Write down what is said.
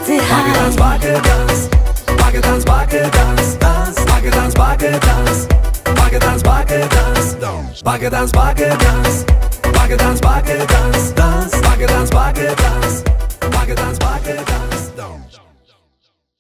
față, hai. Bagedans, bagedans, bagedans, dans, bagedans, bagedans, bagedans, bagedans, bagedans, bagedans, bagedans, bagedans, dans, bagedans, bagedans, bagedans, bagedans.